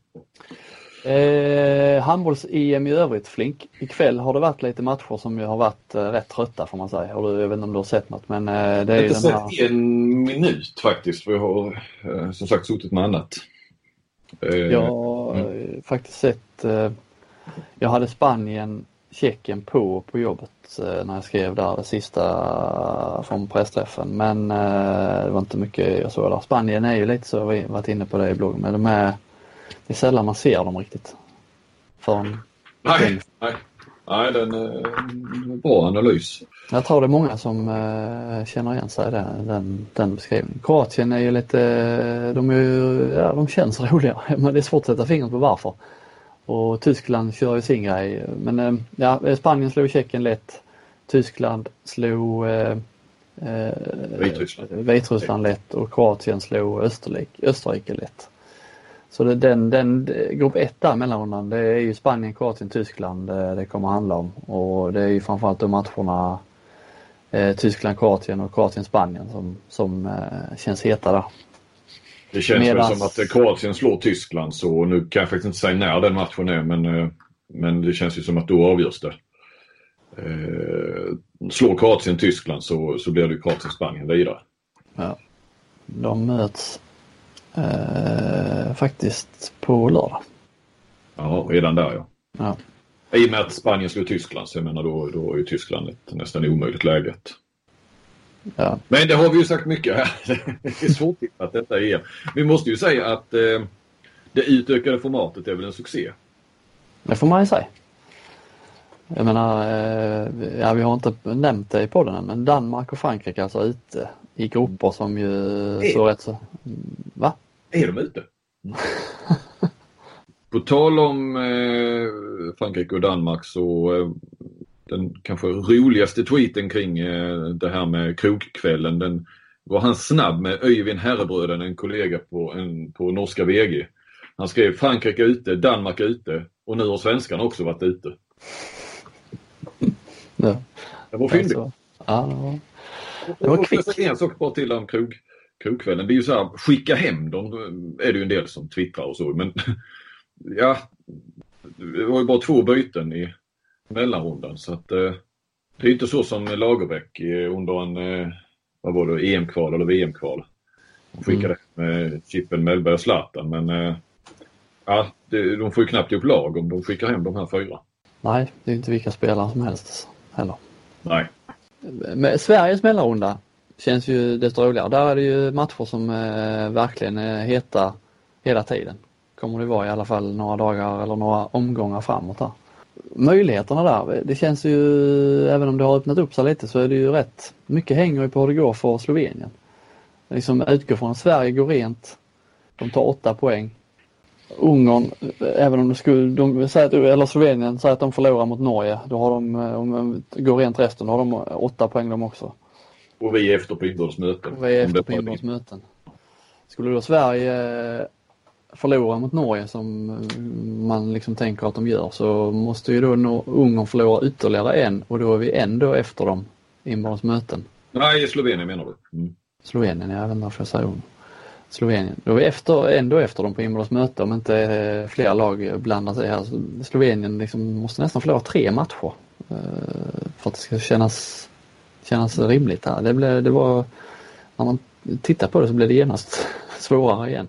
Eh, handbolls-E M i övrigt, Flink. Ikväll har det varit lite matcher som ju har varit eh, rätt trötta får man säga. Och jag vet inte om du har sett något, men eh, det är jag har ju inte den här... sett en minut faktiskt, för jag har eh, som sagt suttit med annat. Eh, jag har mm. faktiskt sett, eh, jag hade Spanien, Tjeckien på på jobbet eh, när jag skrev där det sista från pressträffen. Men eh, det var inte mycket jag såg där. Spanien är ju lite så, vi har varit inne på det i bloggen, men de är, det är sällan man ser dem riktigt. Från nej, nej, nej, den är en bra analys. Jag tror det är många som eh, känner igen sig i den, den, den beskrivningen. Kroatien är ju lite, de, är ju, ja, de känns roliga, men det är svårt att sätta fingret på varför. Och Tyskland kör ju sin grej. Men eh, ja, Spanien slog Tjeckien lätt. Tyskland slog eh, eh, Vitryssland. Vitryssland lätt och Kroatien slog Österrike, Österrike lätt. Så det, den, den grupp ett där mellanrundan, det är ju Spanien, Kroatien, Tyskland det, det kommer handla om. Och det är ju framförallt de matcherna eh, Tyskland, Kroatien och Kroatien, Spanien som, som eh, känns heta där. Det känns Medans... väl som att Kroatien slår Tyskland, så nu kan jag faktiskt inte säga när den matchen är, men, men det känns ju som att då avgörs det. Eh, slår Kroatien Tyskland så, så blir det Kroatien Spanien vidare. Ja. De möts eh, faktiskt på lördag. Ja, redan där ja. Ja. I och med att Spanien slår Tyskland, så jag menar då, då är ju Tyskland ett nästan omöjligt läget. Ja. Men det har vi ju sagt mycket här. Det är svårt att detta är. Vi måste ju säga att eh, det utökade formatet är väl en succé. Det får man ju säga. Jag menar, eh, ja, vi har inte nämnt det i podden, men Danmark och Frankrike alltså ute i grupper som ju är, så rätt så... Va? Är de ute? Mm. På tal om eh, Frankrike och Danmark så... Eh, den kanske roligaste tweeten kring eh, det här med krogkvällen, den var han snabb med Öyvind Herrebröden, en kollega på, en, på norska V G. Han skrev Frankrike ute, Danmark ute och nu har svenskarna också varit ute. Ja. Det var fyndigt. Ja, det var, det var kvickt. En sak bara till om krog, krogkvällen. Det är ju så här, skicka hem dem är det ju en del som twittrar och så, men ja, det var ju bara två byten i mellanrundan, så att eh, det är inte så som Lagerbäck eh, under en eh, vad var det, E M-kval eller V M-kval. De skickade mm. med Chippen, Mellberg och Zlatan, men eh, ja, det, de får ju knappt upp lag om de skickar hem de här fyra. Nej, det är inte vilka spelare som helst heller. Nej. Men Sveriges mellanrunda känns ju desto roligare. Där är det ju matcher som eh, verkligen är heta hela tiden. Kommer det vara i alla fall några dagar eller några omgångar framåt där. Möjligheterna där, det känns ju, även om det har öppnat upp sig lite, så är det ju rätt mycket hänger ju på hur det går för Slovenien. Liksom utgår från att Sverige går rent, de tar åtta poäng. Ungern, även om det skulle, de säger att, eller Slovenien säger att de förlorar mot Norge, då har de, om de går rent resten, då har de åtta poäng de också. Och vi är efter på inbördsmöten. Och vi är efter på inbördsmöten. Skulle då Sverige förlora mot Norge som man liksom tänker att de gör, så måste ju då Ungern förlora ytterligare en, och då är vi ändå efter dem inbördsmöten. Nej, Slovenien menar du? Mm. Slovenien, jag vet inte varför jag säger Ungern. Slovenien. Då är vi efter, ändå efter dem på inbördsmöte om inte flera lag blandar sig här. Slovenien liksom måste nästan förlora tre matcher för att det ska kännas, kännas rimligt här. Det, blev, det var, när man tittar på det så blir det genast svårare igen.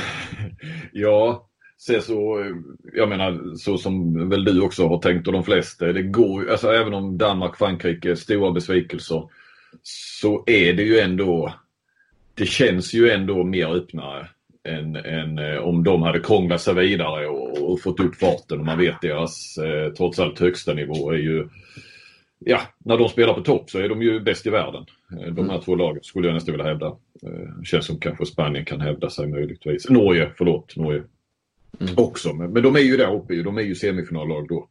Ja, se så, jag menar så som väl du också har tänkt och de flesta, det går, alltså även om Danmark, Frankrike stora besvikelser, så är det ju ändå, det känns ju ändå mer öppnare än, än om de hade krånglat sig vidare och, och fått upp farten, och man vet deras eh, trots allt högsta nivå är ju, ja, när de spelar på topp så är de ju bäst i världen. De här mm. två lagen skulle jag nästan vilja hävda. Det känns som kanske Spanien kan hävda sig möjligtvis. Norge, förlåt, Norge mm. också. Men, men de är ju där uppe, de är ju semifinallag då.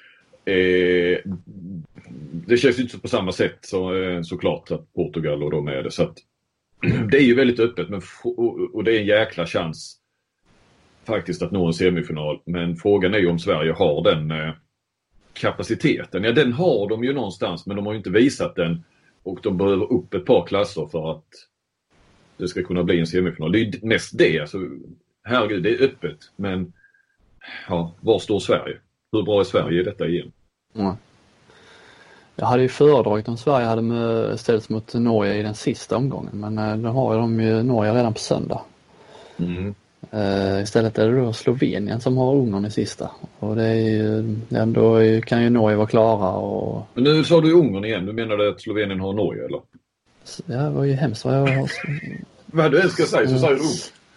Eh, det känns ju inte på samma sätt så, såklart att Portugal och de är det. Så att, det är ju väldigt öppet, men, och det är en jäkla chans faktiskt att nå en semifinal. Men frågan är ju om Sverige har den eh, kapaciteten. Ja, den har de ju någonstans, men de har ju inte visat den. Och de behöver upp ett par klasser för att det ska kunna bli en semifinal. Det är ju mest det. Alltså, herregud, det är öppet. Men ja, var står Sverige? Hur bra är Sverige i detta igen? Mm. Jag hade ju föredragit om Sverige hade ställts mot Norge i den sista omgången. Men då har de ju Norge redan på söndag. Mm. Uh, istället är det då Slovenien som har Ungern i sista. Och det är ju, ja, då kan ju Norge vara klara. Och... Men nu sa du Ungern igen. Du menar att Slovenien har Norge, eller? Ja, det var ju hemskt vad jag har... Vad du älskar säga så säger du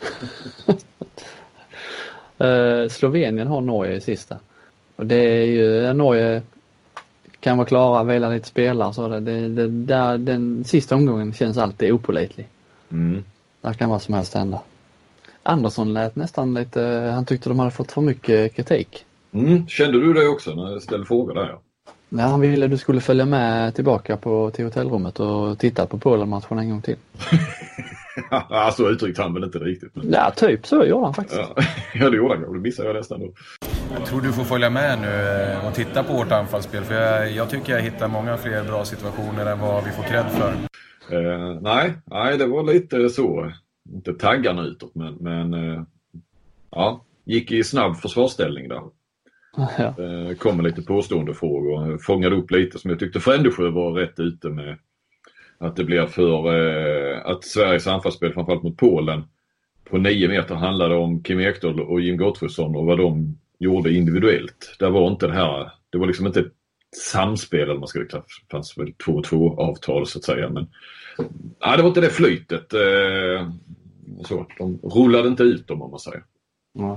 Ungern. uh, Slovenien har Norge i sista. Och det är ju, Norge kan vara klara, välja lite spelare. Så det, det, det, där, den sista omgången känns alltid opålitlig. Mm. Där kan vad som helst hända. Andersson lät nästan lite, han tyckte de hade fått för mycket kritik. Mm. Kände du det också när jag ställde frågor där? Ja, ja han ville att du skulle följa med tillbaka på, till hotellrummet och titta på Polen-matchen en gång till. Ja, så uttryckte han väl inte riktigt. Men... Ja, typ så gjorde han faktiskt. Ja, ja det gjorde han. Det missade jag nästan då. Jag tror du får följa med nu och titta på vårt anfallsspel. För jag, jag tycker jag hittar många fler bra situationer än vad vi får cred för. Eh, nej, nej, det var lite så. Inte taggarna utåt, men, men eh, ja, gick i snabb försvarsställning där. Ja. Eh, kom med lite påstående frågor. Fångade upp lite som jag tyckte Frändesjö var rätt ute med. Att det blev för eh, att Sveriges anfallsspel framförallt mot Polen på nio meter handlade om Kim Ekdahl och Jim Gottfridsson och vad de gjorde individuellt. Det var inte det här, det var liksom inte ett samspel eller man skulle kalla det, fanns väl två två avtal så att säga, men nej, det var inte det flytet. Eh, så, de rullade inte ut dem om man säger. Ja.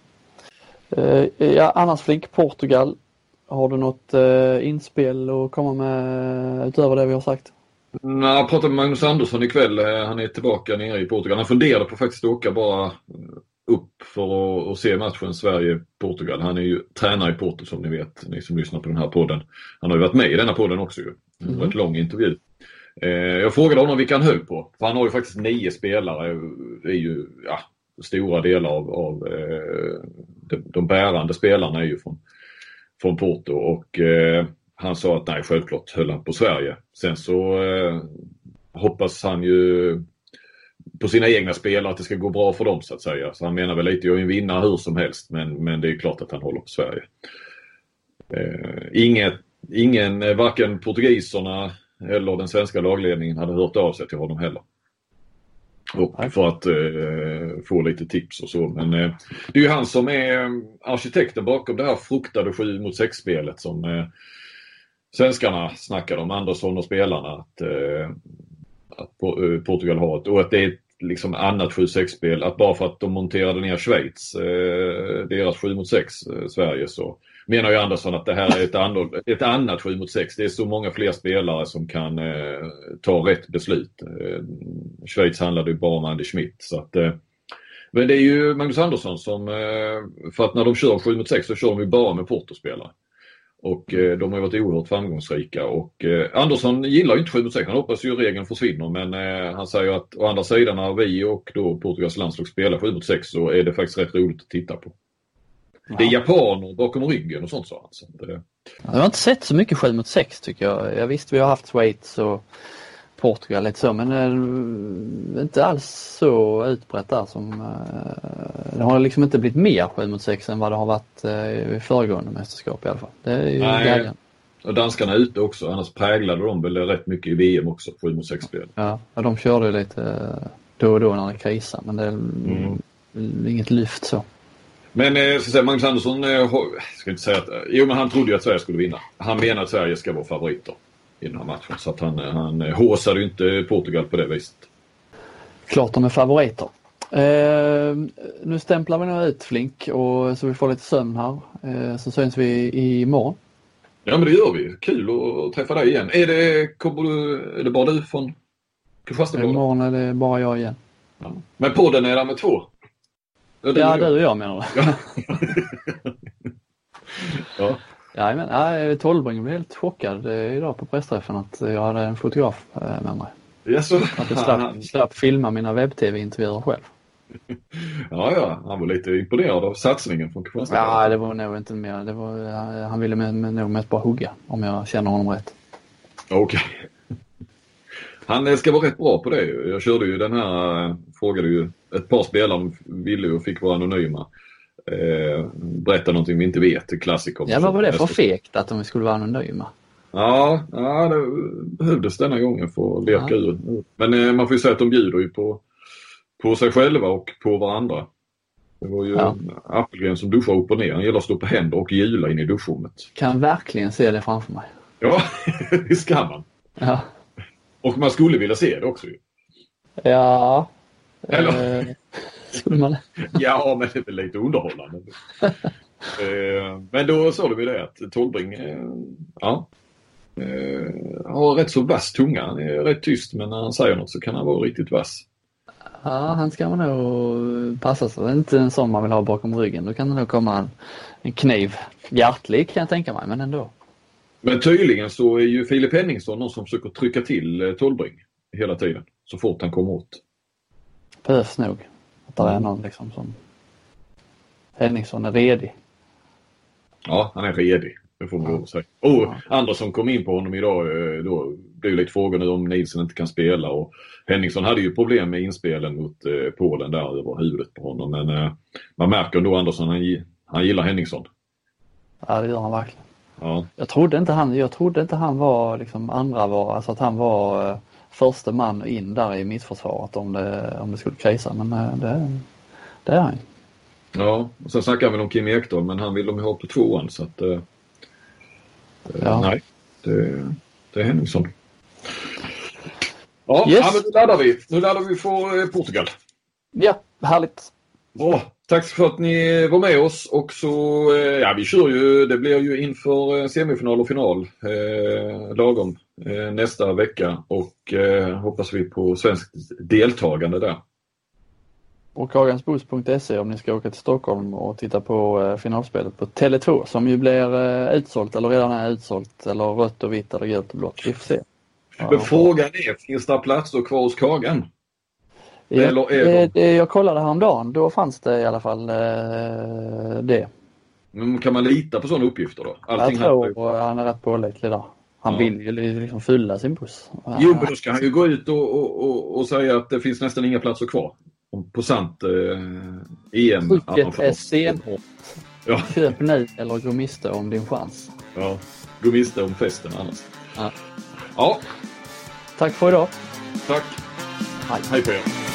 Eh, ja, annars Flink, Portugal. Har du något eh, inspel att komma med utöver det vi har sagt? Nej, jag pratade med Magnus Andersson ikväll. Han är tillbaka nere i Portugal. Han funderade på faktiskt att åka bara upp för att, att se matchen Sverige-Portugal. Han är ju tränare i Porto som ni vet, ni som lyssnar på den här podden. Han har ju varit med i denna podden också ju. Det var ett lång intervju. Eh, jag frågade honom vilka han höll på. För han har ju faktiskt nio spelare. Det är ju ja, stora delar av, av eh, de, de bärande spelarna är ju från, från Porto. Och eh, han sa att nej, självklart höll han på Sverige. Sen så eh, hoppas han ju på sina egna spelare att det ska gå bra för dem så att säga. Så han menar väl lite, jag är en vinnare hur som helst. Men, men det är klart att han håller på Sverige. Eh, inget, ingen, varken portugiserna eller den svenska lagledningen hade hört av sig till honom heller. Och för att eh, få lite tips och så. Men eh, det är ju han som är arkitekten bakom det här fruktade sju mot sex spelet som eh, svenskarna snackar om, Andersson och spelarna, att, eh, att Portugal har ett, och att det är ett liksom annat sju sex spel, att bara för att de monterade ner Schweiz, eh, deras sju mot sex, eh, Sverige, så menar ju Andersson att det här är ett, annan, ett annat sju mot sex. Det är så många fler spelare som kan eh, ta rätt beslut. Eh, Schweiz handlade ju bara om Andy Schmidt. Så att, eh, men det är ju Magnus Andersson som, eh, för att när de kör sju mot sex så kör de ju bara med Porto-spelare. Och eh, de har ju varit oerhört framgångsrika. Och eh, Andersson gillar ju inte sju mot sex. Han hoppas ju regeln försvinner. Men eh, han säger att å andra sidan när vi och då Portugals landslag spelar sju mot sex så är det faktiskt rätt roligt att titta på. Ja. Det är japaner bakom ryggen och sånt, sa han. Så det... Jag har inte sett så mycket sju mot sex tycker jag. Jag visste vi har haft Schweiz och Portugal lite så, men det är inte alls så utbrett där som det har liksom inte blivit mer sju mot sex än vad det har varit i föregående mästerskap i alla fall. Det är ju glädjande. Och danskarna är ute också, annars präglade de väl rätt mycket i V M också, sju mot sex spel. Ja, de körde ju lite då och då när det krisar, men det är mm. inget lyft så. Men eh, så säga, Magnus Andersson eh, ska inte säga att jo, men han trodde ju att Sverige skulle vinna. Han menar att Sverige ska vara favoriter i den här matchen, så att han han håsade ju inte Portugal på det viset. Klart de är favoriter. Eh, nu stämplar vi nog ut Flink och så vi får lite sömn här. Eh, så syns vi imorgon. Ja, men det gör vi. Kul att träffa dig igen. Är det kommer du är det bara du från Kristianstad? Imorgon är det bara jag igen. Ja. Men podden är där med två. Ja, ja du och jag menar du. Ja. Ja. Ja, men ja, tolvringen blev helt chockad idag på pressträffen att jag hade en fotograf med mig. Ja, så. Att jag slapp, slapp filma mina webb-tv-intervjuer själv. Ja, ja, han var lite imponerad av satsningen från Kristianstad. Ja, det var nog inte mer. Det var, han ville med, med, nog mest bara hugga, om jag känner honom rätt. Okej. Okay. Han ska vara rätt bra på det. Jag körde ju den här, frågade ju ett par spelare ville och fick vara anonyma. Eh, berätta någonting vi inte vet, klassiker. Ja, vad var det för fekt att de skulle vara anonyma? Ja, ja, det behövdes denna gången för att leka ja. ur. Men eh, man får ju säga att de bjuder ju på, på sig själva och på varandra. Det var ju ja. Appelgren som duschar upp och ner. Han gillar att stå på händer och hjula in i duschrummet. Kan verkligen se det framför mig. Ja, det ska man. Ja. Och man skulle vilja se det också ju. Ja. Eller? Eh, skulle man... ja, men det är väl lite underhållande. eh, men då sa du det att Tollbring eh, ja, eh, har rätt så vass tunga. Han är rätt tyst, men när han säger något så kan han vara riktigt vass. Ja, han ska man nog passa sig. Det är inte en sån man vill ha bakom ryggen. Då kan det nog komma en, en kniv. Hjärtlig kan jag tänka mig, men ändå. Men tydligen så är ju Filip Henningsson någon som försöker trycka till Tollbring hela tiden. Så fort han kommer åt. Behövs nog. Att det är någon liksom som Henningsson är redig. Ja, han är redig. Det får man ja. säga. Och ja. andra som kom in på honom idag, då blir det lite frågor nu om Nielsen inte kan spela. Och Henningsson hade ju problem med inspelen mot eh, Polen där över huvudet på honom. Men eh, man märker ändå Andersson, han, han gillar Henningsson. Ja, det gör han verkligen. Ja. Jag trodde inte han, jag trodde inte han var liksom andra var, alltså att han var eh, första man in där i mittförsvaret om det, om det skulle krisa. Men eh, det, det är han. Ja, och sen snackar vi om Kim Ekdahl, men han vill de ha på tvåan så att eh, ja. nej, det, det är Henningsson. Ja, yes. ja, men nu laddar vi. Nu laddar vi för eh, Portugal. Ja, härligt. Bra, tack för att ni var med oss och så, eh, ja vi kör ju, det blir ju inför semifinal och final eh, lagom eh, nästa vecka och eh, hoppas vi på svenskt deltagande där. Och kagensbos punkt se om ni ska åka till Stockholm och titta på eh, finalspelet på Tele två som ju blir eh, utsålt eller redan är utsålt eller rött och vitt eller grönt och blått. Vi får se. Ja, men frågan är, finns det platser kvar hos Kagen? Ja, eller är det, det, jag kollade häromdagen, då fanns det i alla fall eh, det. Men kan man lita på sådana uppgifter då? Allting jag tror här... han är rätt pålitlig där. Han ja. vill ju liksom fylla sin buss. Jo, men då ska han ju gå ut och, och, och, och säga att det finns nästan inga platser kvar. På sant eh, E M. Trycket är stenhårt. Ja. Köp nu eller gå miste om din chans. Ja, gå miste om festen annars. Ja. Ja. Tack för idag. Tack. Hej. Hej på er.